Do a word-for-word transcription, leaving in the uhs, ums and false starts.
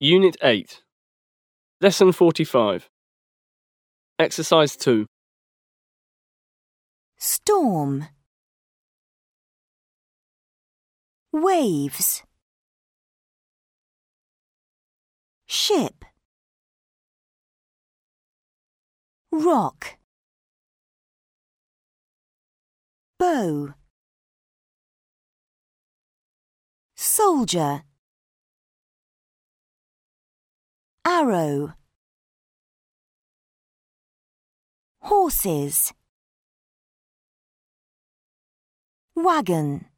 Unit eight. Lesson forty-five. Exercise two. Storm. Waves. Ship. Rock. Bow. Soldier. Arrow. Horses. Wagon.